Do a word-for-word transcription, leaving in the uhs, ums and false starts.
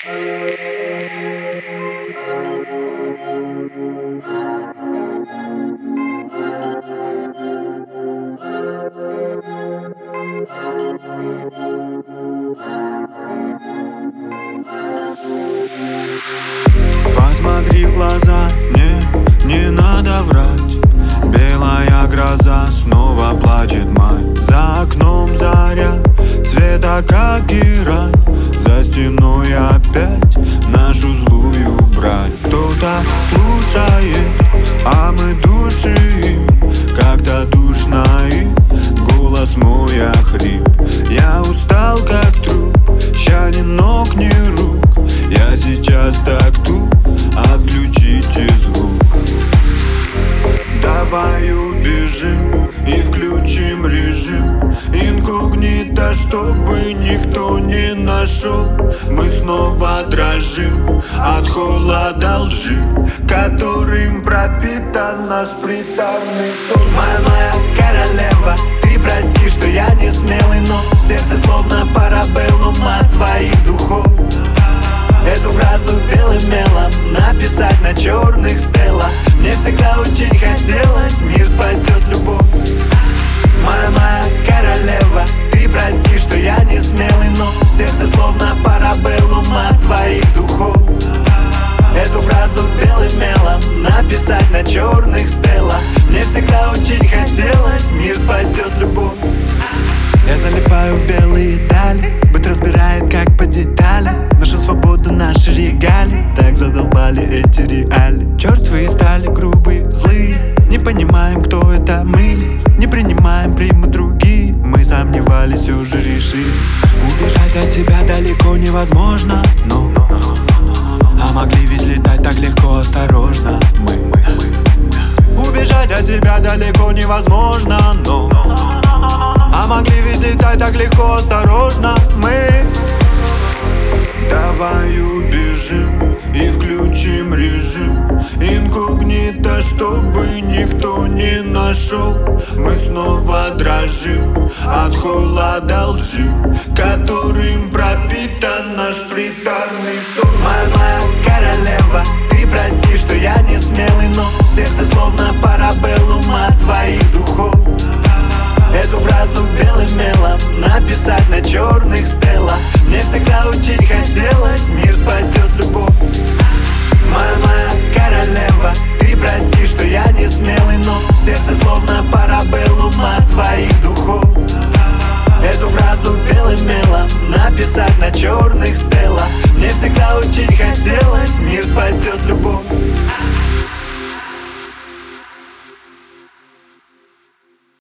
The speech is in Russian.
Посмотри в глаза, мне не надо врать. Белая гроза, снова плачет мать. За окном заря, цвета как герань. За стеной опять нашу злую брать. Кто-то слушает, а мы душим. Как-то душно и голос мой охрип. Я устал как труп, ща ни ног, ни рук. Я сейчас так туп, отключите звук. Давай убежим и включим режим инкогнито, чтобы никто не нашел. Мы снова дрожим от холода лжи, которым пропитан наш приторный сон. Моя, моя королева, ты прости, что я не смелый, но в сердце словно парабеллум от твоих духов. Эту фразу белым мелом написать на черных стеллах. Мне всегда очень хотелось, мир спасет любовь. Моя, моя королева, ты прости, что я не смелый, но в сердце словно парабеллум от твоих духов. Эту фразу белым мелом написать на черных стеллах. Мне всегда очень хотелось, мир спасет любовь. Я залипаю в белые дали, быт разбирает как по деталям. Нашу свободу, наши регалии, так задолбали эти реалии. Чертовы стали грубые, злые, не понимаем, кто это мы. Не принимаем, примут другие, мы сомневались, все же решили. Убежать от тебя далеко невозможно, но а могли ведь летать так легко, осторожно мы. Убежать от тебя далеко невозможно, но а могли ведь летать так легко, осторожно мы. Давай убежим и включим режим инкогнито, чтобы никто не нашел. Мы снова дрожим от холода лжи, которым пропитан наш приторный сон. Моя, моя королева, ты прости, что я не смелый, но в сердце словно парабеллум от твоих духов. Эту фразу белым мелом написать на черных стеллах. Мне всегда очень хотелось, мир спасет любовь. Моя, моя королева, ты прости, что я не смелый, но в сердце словно парабеллум от твоих духов. Эту фразу белым мелом написать на черных стеллах. Мне всегда очень хотелось, мир спасет любовь.